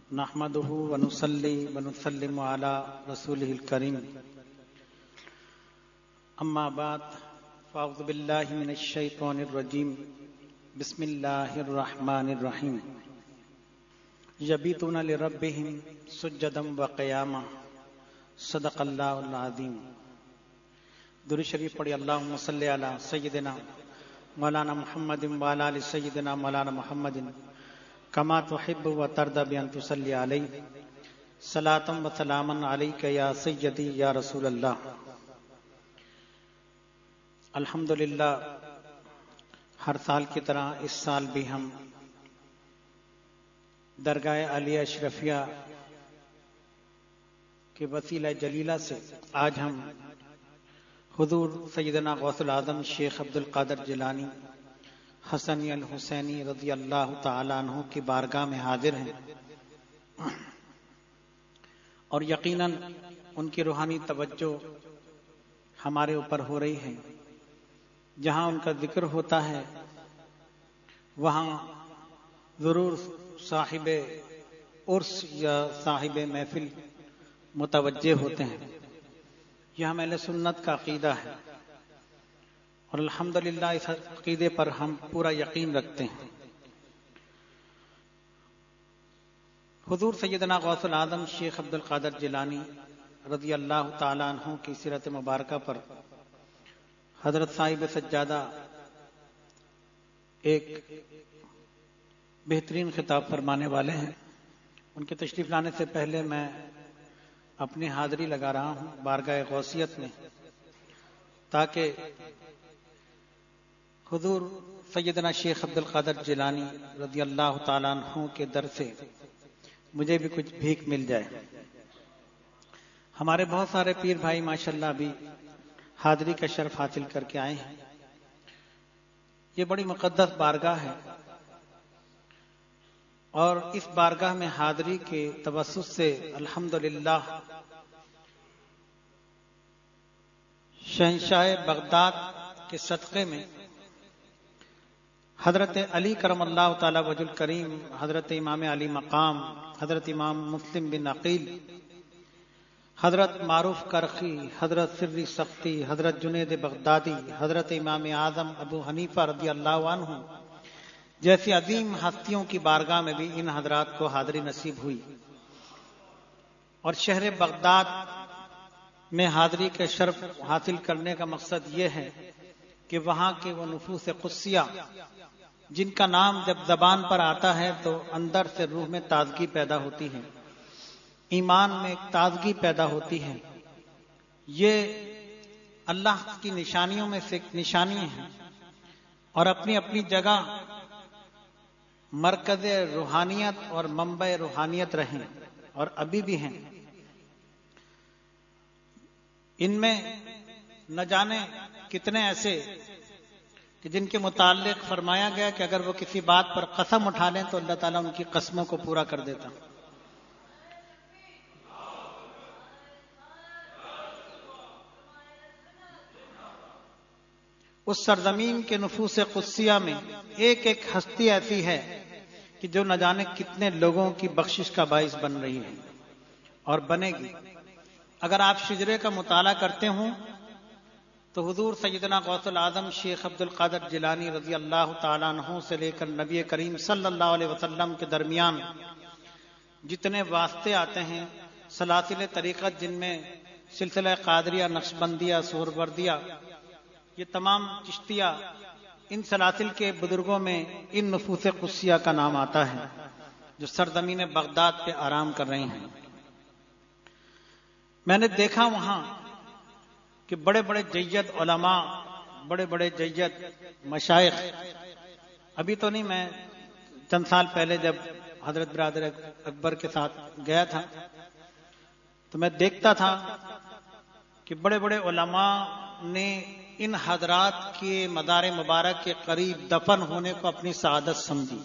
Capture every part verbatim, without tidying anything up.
نحمده ونصلي ونسلم على رسوله الكريم اما بعد فاعوذ بالله من الشيطان الرجيم بسم الله الرحمن الرحيم يبيتون لربهم سجدا وقياما صدق الله العظيم. درود شریف پڑھی. اللهم صل علی سیدنا مولانا محمد وعلی آل سیدنا مولانا محمد کما تحب و ترضى بأن تصلی علیہ صلاۃ و سلاما علیک یا سیدی یا رسول اللہ. الحمدللہ ہر سال کی طرح اس سال بھی ہم درگاہ عالیہ اشرفیہ کے وسیلہ جلیلہ سے آج ہم حضور سیدنا غوث العظم شیخ عبد القادر جیلانی حسنی الحسینی رضی اللہ تعالیٰ عنہ کی بارگاہ میں حاضر ہیں اور یقیناً ان کی روحانی توجہ ہمارے اوپر ہو رہی ہے. جہاں ان کا ذکر ہوتا ہے وہاں ضرور صاحب عرس یا صاحب محفل متوجہ ہوتے ہیں. یہ ہم اہل سنت کا عقیدہ ہے اور الحمدللہ اس عقیدے پر ہم پورا یقین رکھتے ہیں. حضور سیدنا غوث العظم شیخ عبد القادر جیلانی رضی اللہ تعالیٰ عنہ کی سیرت مبارکہ پر حضرت صاحب سجادہ ایک بہترین خطاب فرمانے والے ہیں. ان کے تشریف لانے سے پہلے میں اپنی حاضری لگا رہا ہوں بارگاہ غوثیت میں تاکہ حضور سیدنا شیخ عبد القادر جیلانی رضی اللہ تعالیٰ عنہ کے در سے مجھے بھی کچھ بھیک مل جائے. ہمارے بہت سارے پیر بھائی ماشاءاللہ بھی حاضری کا شرف حاصل کر کے آئے ہیں. یہ بڑی مقدس بارگاہ ہے اور اس بارگاہ میں حاضری کے توسط سے الحمدللہ شہنشاہ بغداد کے صدقے میں حضرت علی کرم اللہ تعالی وجہ الکریم، حضرت امام علی مقام، حضرت امام مسلم بن عقیل، حضرت معروف کرخی، حضرت سری سختی، حضرت جنید بغدادی، حضرت امام اعظم ابو حنیفہ رضی اللہ عنہ جیسی عظیم ہستیوں کی بارگاہ میں بھی ان حضرات کو حاضری نصیب ہوئی. اور شہر بغداد میں حاضری کے شرف حاصل کرنے کا مقصد یہ ہے کہ وہاں کے وہ نفوس قدسیہ جن کا نام جب زبان پر آتا ہے تو اندر سے روح میں تازگی پیدا ہوتی ہے، ایمان میں ایک تازگی پیدا ہوتی ہے. یہ اللہ کی نشانیوں میں سے ایک نشانی ہے اور اپنی اپنی جگہ مرکز روحانیت اور منبع روحانیت رہیں اور ابھی بھی ہیں. ان میں نہ جانے کتنے ایسے کہ جن کے متعلق فرمایا گیا کہ اگر وہ کسی بات پر قسم اٹھا لیں تو اللہ تعالیٰ ان کی قسموں کو پورا کر دیتا. اس سرزمین کے نفوس قدسیہ میں ایک ایک ہستی ایسی ہے کہ جو نہ جانے کتنے لوگوں کی بخشش کا باعث بن رہی ہے اور بنے گی. اگر آپ شجرے کا مطالعہ کرتے ہوں تو حضور سیدنا غوث العظم شیخ عبد القادر جیلانی رضی اللہ تعالیٰ عنہ سے لے کر نبی کریم صلی اللہ علیہ وسلم کے درمیان جتنے واسطے آتے ہیں سلاسل طریقت، جن میں سلسلہ قادریہ، نقشبندیہ، سہروردیہ، یہ تمام چشتیہ، ان سلاسل کے بزرگوں میں ان نفوس قدسیہ کا نام آتا ہے جو سرزمین بغداد پہ آرام کر رہے ہیں. میں نے دیکھا وہاں کہ بڑے بڑے جید علماء، بڑے بڑے جید مشائخ، ابھی تو نہیں، میں چند سال پہلے جب حضرت برادر اکبر کے ساتھ گیا تھا تو میں دیکھتا تھا کہ بڑے بڑے علماء نے ان حضرات کے مزار مبارک کے قریب دفن ہونے کو اپنی سعادت سمجھی.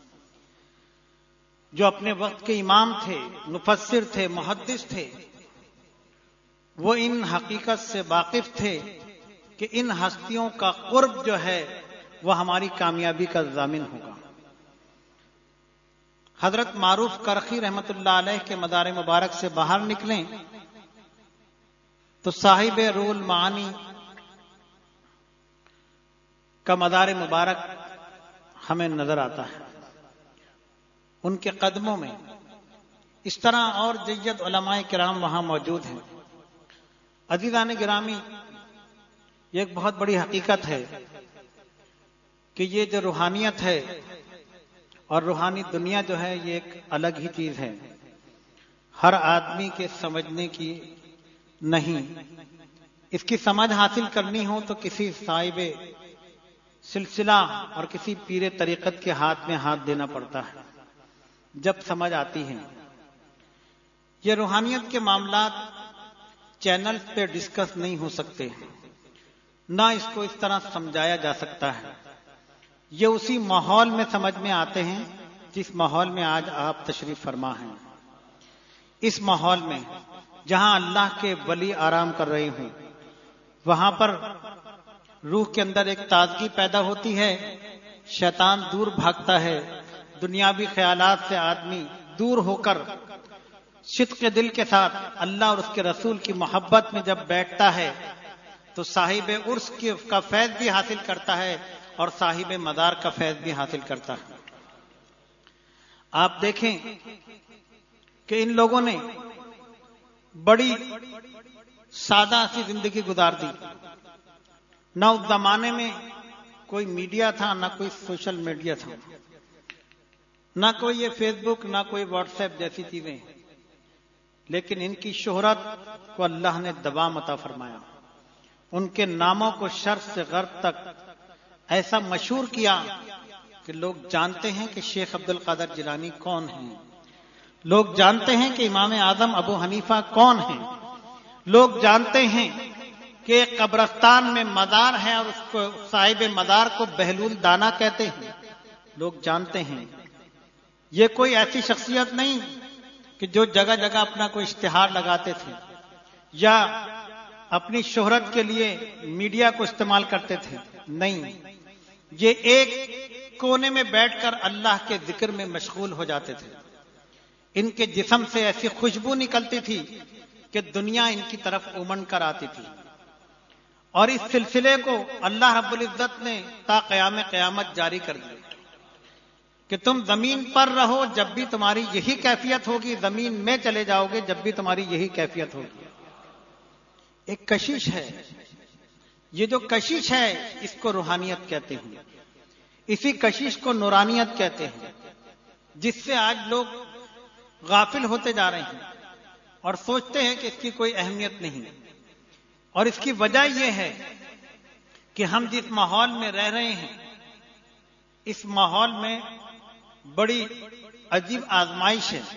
جو اپنے وقت کے امام تھے، مفسر تھے، محدث تھے، وہ ان حقیقت سے واقف تھے کہ ان ہستیوں کا قرب جو ہے وہ ہماری کامیابی کا ضامن ہوگا. حضرت معروف کرخی رحمت اللہ علیہ کے مدار مبارک سے باہر نکلیں تو صاحب روح المعانی کا مدار مبارک ہمیں نظر آتا ہے. ان کے قدموں میں اس طرح اور جید علماء کرام وہاں موجود ہیں. عزیزان گرامی، یہ ایک بہت بڑی حقیقت ہے کہ یہ جو روحانیت ہے اور روحانی دنیا جو ہے یہ ایک الگ ہی چیز ہے، ہر آدمی کے سمجھنے کی نہیں. اس کی سمجھ حاصل کرنی ہو تو کسی صاحب سلسلہ اور کسی پیر طریقت کے ہاتھ میں ہاتھ دینا پڑتا ہے جب سمجھ آتی ہے. یہ روحانیت کے معاملات چینل پہ ڈسکس نہیں ہو سکتے، نہ اس کو اس طرح سمجھایا جا سکتا ہے. یہ اسی ماحول میں سمجھ میں آتے ہیں جس ماحول میں آج آپ تشریف فرما ہیں. اس ماحول میں جہاں اللہ کے ولی آرام کر رہے ہوں، وہاں پر روح کے اندر ایک تازگی پیدا ہوتی ہے، شیطان دور بھاگتا ہے، دنیاوی خیالات سے آدمی دور ہو کر صدق دل کے ساتھ اللہ اور اس کے رسول کی محبت میں جب بیٹھتا ہے تو صاحب عرس کا فیض بھی حاصل کرتا ہے اور صاحب مدار کا فیض بھی حاصل کرتا ہے. آپ دیکھیں کہ ان لوگوں نے بڑی سادہ سی زندگی گزار دی. نہ اس زمانے میں کوئی میڈیا تھا، نہ کوئی سوشل میڈیا تھا، نہ کوئی یہ فیس بک، نہ کوئی واٹس ایپ جیسی چیزیں، لیکن ان کی شہرت کو اللہ نے دوام عطا فرمایا. ان کے ناموں کو شرق سے غرب تک ایسا مشہور کیا کہ لوگ جانتے ہیں کہ شیخ عبد القادر جیلانی کون ہیں، لوگ جانتے ہیں کہ امام اعظم ابو حنیفہ کون ہیں، لوگ جانتے ہیں کہ قبرستان میں مزار ہے اور اس کو صاحب مزار کو بہلول دانا کہتے ہیں. لوگ جانتے ہیں. یہ کوئی ایسی شخصیت نہیں کہ جو جگہ جگہ اپنا کوئی اشتہار لگاتے تھے یا اپنی شہرت کے لیے میڈیا کو استعمال کرتے تھے. نہیں، یہ ایک کونے میں بیٹھ کر اللہ کے ذکر میں مشغول ہو جاتے تھے. ان کے جسم سے ایسی خوشبو نکلتی تھی کہ دنیا ان کی طرف امن کر آتی تھی. اور اس سلسلے کو اللہ رب العزت نے تا قیام قیامت جاری کر دیا کہ تم زمین پر رہو جب بھی تمہاری یہی کیفیت ہوگی، زمین میں چلے جاؤ گے جب بھی تمہاری یہی کیفیت ہوگی. ایک کشش ہے. یہ جو کشش ہے اس کو روحانیت کہتے ہیں. اسی کشش کو نورانیت کہتے ہیں، جس سے آج لوگ غافل ہوتے جا رہے ہیں اور سوچتے ہیں کہ اس کی کوئی اہمیت نہیں. اور اس کی وجہ یہ ہے کہ ہم جس ماحول میں رہ رہے ہیں اس ماحول میں بڑی عجیب آزمائش ہے.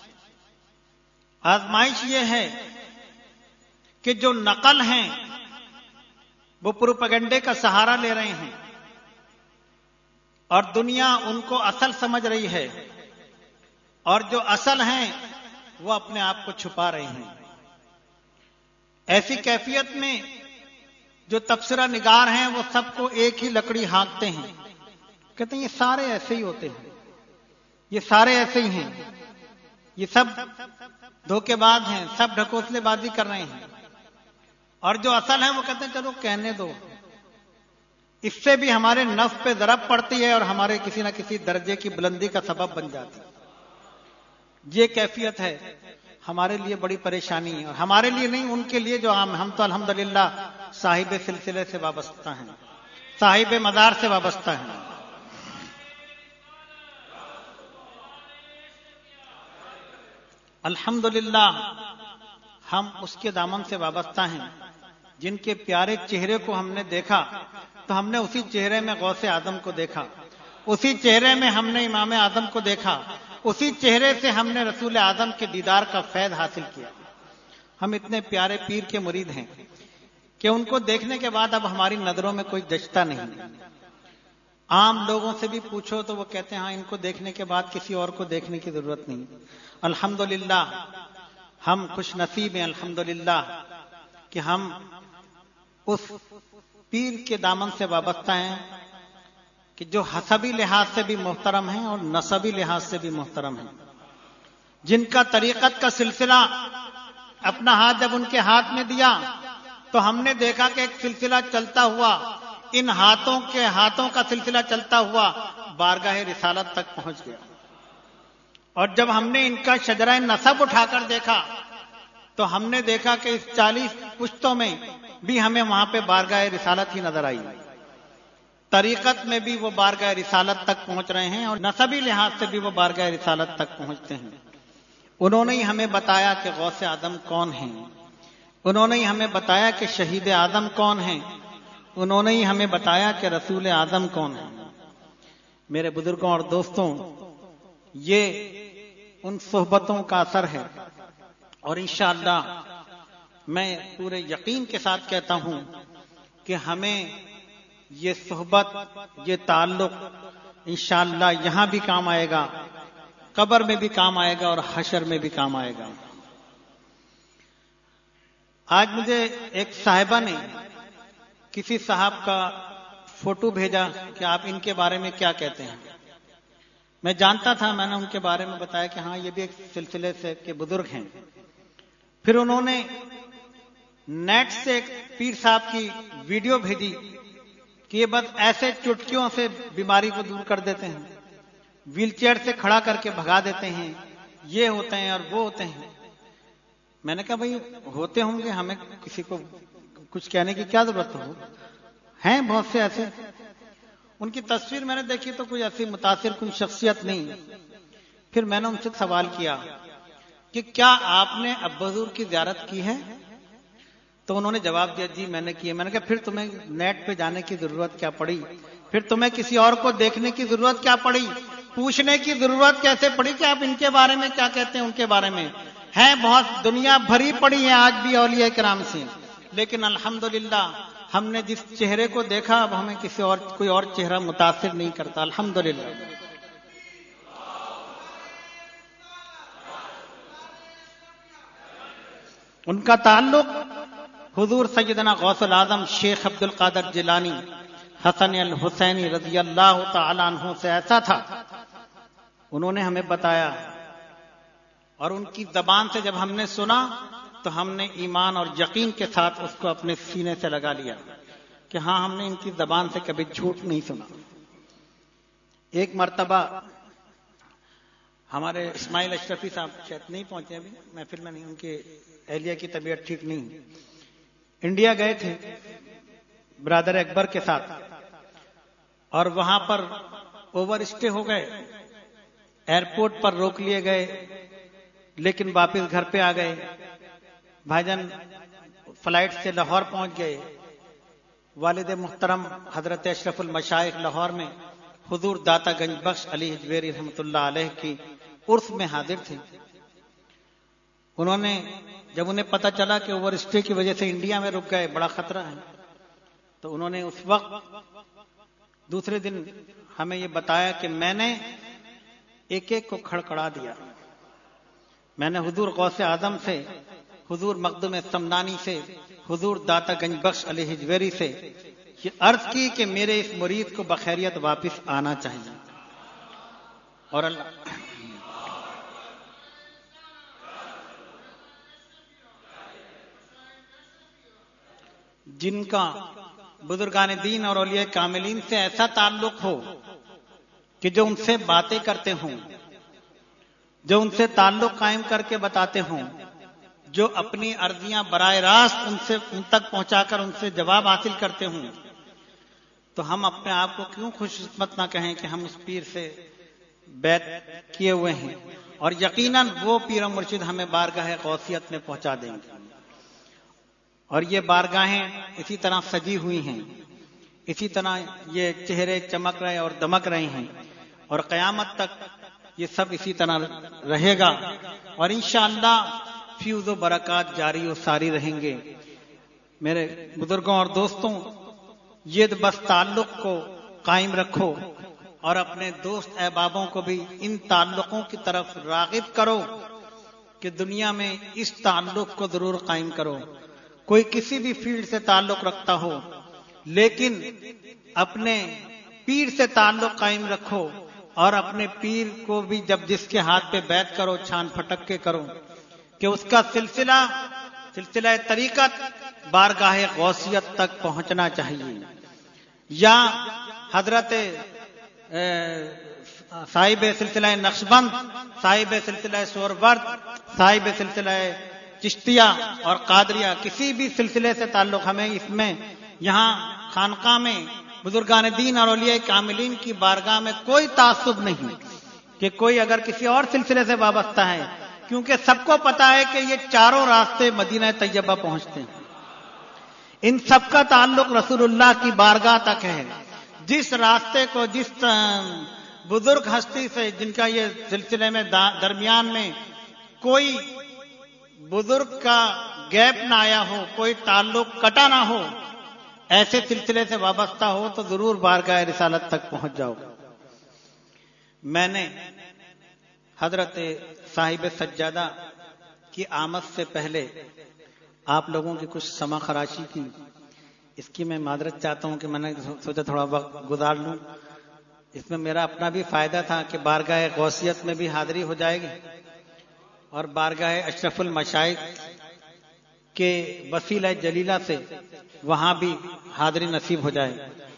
آزمائش یہ ہے کہ جو نقل ہیں وہ پروپیگنڈے کا سہارا لے رہے ہیں اور دنیا ان کو اصل سمجھ رہی ہے، اور جو اصل ہیں وہ اپنے آپ کو چھپا رہے ہیں. ایسی کیفیت میں جو تبصرہ نگار ہیں وہ سب کو ایک ہی لکڑی ہانکتے ہیں، کہتے ہیں یہ سارے ایسے ہی ہوتے ہیں، یہ سارے ایسے ہی ہیں، یہ سب دھوکے باز ہیں، سب ڈھکوسلے بازی کر رہے ہیں. اور جو اصل ہیں وہ کہتے ہیں چلو کہنے دو. اس سے بھی ہمارے نفس پہ ضرب پڑتی ہے اور ہمارے کسی نہ کسی درجے کی بلندی کا سبب بن جاتی ہے. یہ کیفیت ہے ہمارے لیے بڑی پریشانی ہے، اور ہمارے لیے نہیں، ان کے لیے جو عام. ہم تو الحمدللہ صاحب سلسلے سے وابستہ ہیں، صاحب مزار سے وابستہ ہیں. الحمدللہ ہم اس کے دامن سے وابستہ ہیں جن کے پیارے چہرے کو ہم نے دیکھا تو ہم نے اسی چہرے میں غوث اعظم کو دیکھا، اسی چہرے میں ہم نے امام اعظم کو دیکھا، اسی چہرے سے ہم نے رسول اعظم کے دیدار کا فیض حاصل کیا. ہم اتنے پیارے پیر کے مرید ہیں کہ ان کو دیکھنے کے بعد اب ہماری نظروں میں کوئی دشتا نہیں. عام لوگوں سے بھی پوچھو تو وہ کہتے ہیں ہاں ان کو دیکھنے کے بعد کسی اور کو دیکھنے کی ضرورت نہیں. الحمدللہ ہم خوش نصیب ہیں الحمدللہ کہ ہم اس پیر کے دامن سے وابستہ ہیں کہ جو حسبی لحاظ سے بھی محترم ہیں اور نسبی لحاظ سے بھی محترم ہیں، جن کا طریقت کا سلسلہ اپنا ہاتھ جب ان کے ہاتھ میں دیا تو ہم نے دیکھا کہ ایک سلسلہ چلتا ہوا ان ہاتھوں کے ہاتھوں کا سلسلہ چلتا ہوا بارگاہ رسالت تک پہنچ گیا. اور جب ہم نے ان کا شجرہ نسب اٹھا کر دیکھا تو ہم نے دیکھا کہ اس چالیس پشتوں میں بھی ہمیں وہاں پہ بارگاہ رسالت ہی نظر آئی. طریقت میں بھی وہ بارگاہ رسالت تک پہنچ رہے ہیں اور نسبی لحاظ سے بھی وہ بارگاہ رسالت تک پہنچتے ہیں. انہوں نے ہی ہمیں بتایا کہ غوث اعظم کون ہیں، انہوں نے ہی ہمیں بتایا کہ شہید اعظم کون ہیں، انہوں نے ہی ہمیں بتایا کہ رسول اعظم کون ہیں. میرے بزرگوں اور دوستوں، یہ ان صحبتوں کا اثر ہے اور انشاءاللہ میں پورے یقین کے ساتھ کہتا ہوں کہ ہمیں یہ صحبت، یہ تعلق انشاءاللہ یہاں بھی کام آئے گا، قبر میں بھی کام آئے گا اور حشر میں بھی کام آئے گا. آج مجھے ایک صاحبہ نے کسی صاحب کا فوٹو بھیجا کہ آپ ان کے بارے میں کیا کہتے ہیں. میں جانتا تھا، میں نے ان کے بارے میں بتایا کہ ہاں یہ بھی ایک سلسلے سے کے بزرگ ہیں. پھر انہوں نے نیٹ سے ایک پیر صاحب کی ویڈیو بھیجی کہ یہ بس ایسے چٹکیوں سے بیماری کو دور کر دیتے ہیں، ویل چیئر سے کھڑا کر کے بھگا دیتے ہیں، یہ ہوتے ہیں اور وہ ہوتے ہیں. میں نے کہا بھائی ہوتے ہوں گے، ہمیں کسی کو کچھ کہنے کی کیا ضرورت ہو، ہیں بہت سے ایسے. ان کی تصویر میں نے دیکھی تو کوئی ایسی متاثر کن شخصیت نہیں. پھر میں نے ان سے سوال کیا کہ کیا آپ نے ابا حضور کی زیارت کی ہے؟ تو انہوں نے جواب دیا جی میں نے کی ہے. میں نے کہا پھر تمہیں نیٹ پہ جانے کی ضرورت کیا پڑی، پھر تمہیں کسی اور کو دیکھنے کی ضرورت کیا پڑی، پوچھنے کی ضرورت کیسے پڑی کہ آپ ان کے بارے میں کیا کہتے ہیں. ان کے بارے میں ہیں بہت، دنیا بھری پڑی ہے آج بھی اولیاء کرام سے، لیکن الحمدللہ ہم نے جس چہرے کو دیکھا اب ہمیں کسی اور کوئی اور چہرہ متاثر نہیں کرتا. الحمدللہ. ان کا تعلق حضور سیدنا غوث العظم شیخ عبد القادر جیلانی حسن الحسینی رضی اللہ تعالی عنہ سے ایسا تھا، انہوں نے ہمیں بتایا اور ان کی زبان سے جب ہم نے سنا تو ہم نے ایمان اور یقین کے ساتھ اس کو اپنے سینے سے لگا لیا کہ ہاں ہم نے ان کی زبان سے کبھی جھوٹ نہیں سنا. ایک مرتبہ ہمارے اسماعیل اشرفی صاحب شاید نہیں پہنچے ابھی محفل میں، نہیں، ان کے اہلیہ کی طبیعت ٹھیک نہیں، انڈیا گئے تھے برادر اکبر کے ساتھ اور وہاں پر اوور اسٹے ہو گئے، ایئرپورٹ پر روک لیے گئے لیکن واپس گھر پہ آ گئے. بھائی جان فلائٹ سے لاہور پہنچ گئے. والد محترم حضرت اشرف المشائخ لاہور میں حضور داتا گنج بخش علی حجویری رحمۃ اللہ علیہ کی عرس میں حاضر تھے. انہوں نے جب انہیں پتہ چلا کہ اوور اسٹے کی وجہ سے انڈیا میں رک گئے، بڑا خطرہ ہے، تو انہوں نے اس وقت دوسرے دن ہمیں یہ بتایا کہ میں نے ایک ایک کو کھڑکھڑا دیا. میں نے حضور غوث اعظم سے، حضور مخدوم سمنانی سے، حضور داتا گنج بخش علی حجویری سے یہ عرض کی کہ میرے اس مرید کو بخیریت واپس آنا چاہیے. اور اللہ جن کا بزرگان دین اور اولیاء کاملین سے ایسا تعلق ہو کہ جو ان سے باتیں کرتے ہوں، جو ان سے تعلق قائم کر کے بتاتے ہوں، جو اپنی عرضیاں براہ راست ان سے ان تک پہنچا کر ان سے جواب حاصل کرتے ہوں، تو ہم اپنے آپ کو کیوں خوش قسمت نہ کہیں کہ ہم اس پیر سے بیعت کیے ہوئے ہیں. اور یقیناً وہ پیر و مرشد ہمیں بارگاہ غوثیت میں پہنچا دیں گے. اور یہ بارگاہیں اسی طرح سجی ہوئی ہیں، اسی طرح یہ چہرے چمک رہے اور دمک رہے ہیں اور قیامت تک یہ سب اسی طرح رہے گا اور انشاءاللہ فیوز و برکات جاری و ساری رہیں گے. میرے بزرگوں اور دوستوں، یہ بس تعلق کو قائم رکھو اور اپنے دوست احبابوں کو بھی ان تعلقوں کی طرف راغب کرو کہ دنیا میں اس تعلق کو ضرور قائم کرو. کوئی کسی بھی فیلڈ سے تعلق رکھتا ہو لیکن اپنے پیر سے تعلق قائم رکھو اور اپنے پیر کو بھی جب جس کے ہاتھ پہ بیعت کرو چھان پھٹک کے کرو کہ اس کا سلسلہ سلسلہ طریقت بارگاہ غوثیت تک پہنچنا چاہیے، یا حضرت صاحب سلسلہ نقشبند، صاحب سلسلہ سورورد، صاحب سلسلہ چشتیہ اور قادریہ، کسی بھی سلسلے سے تعلق ہمیں اس میں یہاں خانقاہ میں بزرگان دین اور اولیاء کاملین کی بارگاہ میں کوئی تعصب نہیں کہ کوئی اگر کسی اور سلسلے سے وابستہ ہے، کیونکہ سب کو پتا ہے کہ یہ چاروں راستے مدینہ طیبہ پہنچتے ہیں، ان سب کا تعلق رسول اللہ کی بارگاہ تک ہے۔ جس راستے کو جس بزرگ ہستی سے جن کا یہ سلسلے میں درمیان میں کوئی بزرگ کا گیپ نہ آیا ہو، کوئی تعلق کٹا نہ ہو، ایسے سلسلے سے وابستہ ہو تو ضرور بارگاہ رسالت تک پہنچ جاؤ گے۔ میں نے حضرت صاحب سجادہ کی آمد سے پہلے آپ لوگوں کی کچھ سما خراشی کی، اس کی میں معذرت چاہتا ہوں کہ میں نے سوچا تھوڑا وقت گزار لوں، اس میں میرا اپنا بھی فائدہ تھا کہ بارگاہ غوثیت میں بھی حاضری ہو جائے گی اور بارگاہ اشرف المشائخ کے وسیلہ جلیلہ سے وہاں بھی حاضری نصیب ہو جائے۔